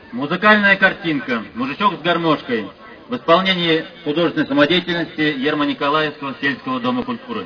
Музыкальная картинка «Мужичок с гармошкой» в исполнении художественной самодеятельности Ермо-Николаевского сельского дома культуры.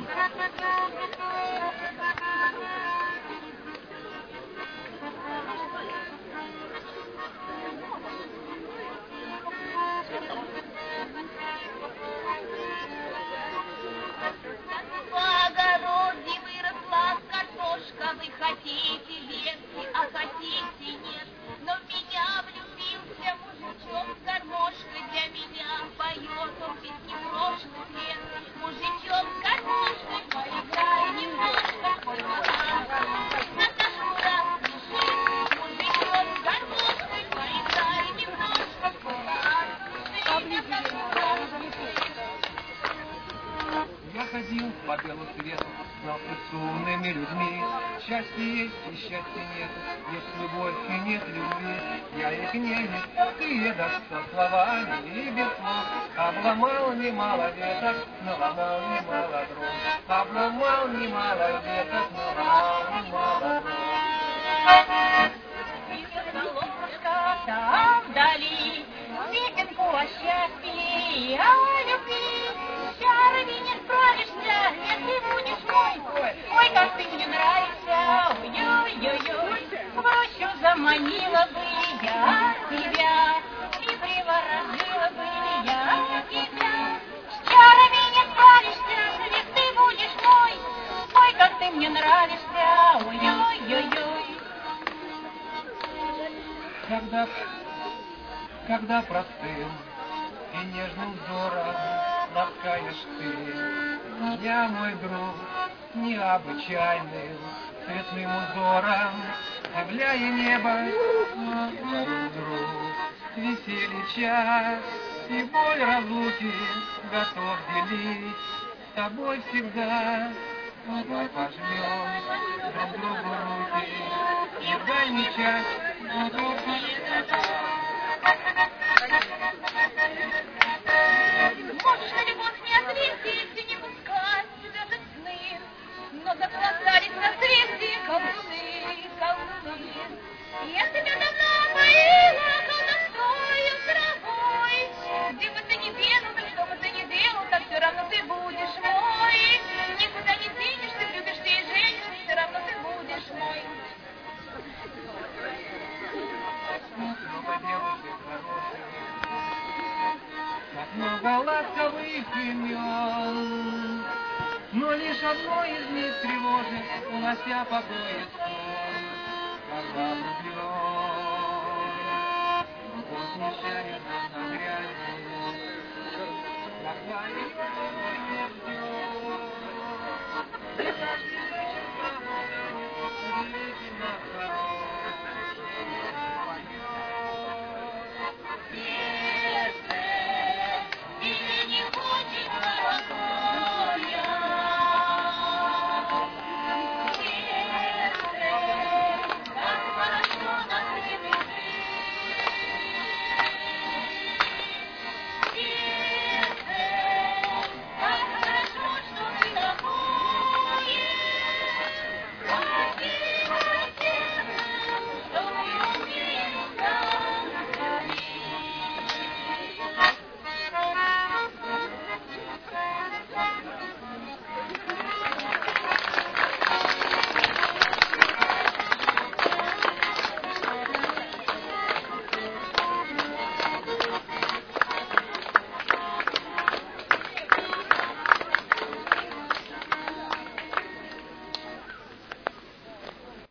Вы хотите верьте, а хотите нет. Но в меня влюбился мужичок с гармошкой. Для меня поет он песни прошлых лет. Мужичок с гармошкой, поиграй немножко, пой на нашу радость. Мужичок с гармошкой, поиграй немножко, пой на нашу радость. Я ходил по белу свету, знался с умными людьми. Счастье есть и счастья нет, есть любовь и нет любви. Я и князь, и со словами и без слов. Обломал немало веток, наломал немало дров. Обломал немало веток, наломал немало дров. Видит солнышко там вдали, песенку о счастье и о любви. Чарами не справишься, если будешь мой. Ой, как ты мне нравишься, ой-ой-ой-ой. В рощу заманила бы я тебя, и приворожила бы я тебя. С чарами не справишься, если ты будешь мой. Ой, как ты мне нравишься, ой-ой-ой-ой. Когда простым и нежным взором ласкаешь ты, я, мой друг, необычайным цветным узором, являя небо, друг, веселье час и боль разлуки готов делить с тобой всегда. Давай пожмем друг другу руки и в дальний час. Можешь на любовь не ответить и не пускать даже сны, но заполоскались на свете колдуны. Я тебя давно поила колдовствою травой. Где бы ты ни бегал, так что бы ты ни делал, так все равно ты будешь мой. Никуда не денешься, любишь ты и женишься, все равно ты будешь мой. Как много ласковых имен, но лишь одно из них тревожит, унося покой и сон. Когда влюблен